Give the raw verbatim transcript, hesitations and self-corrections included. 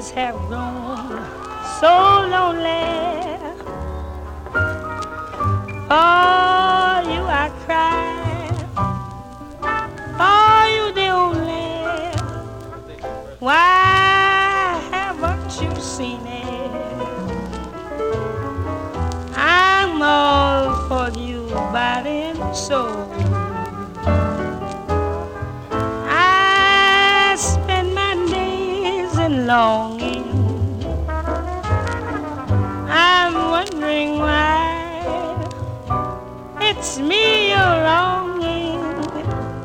days have grown so lonely. For you I cry, for you the only. Why haven't you seen it? I'm all for you, body and soul. I spend my days in long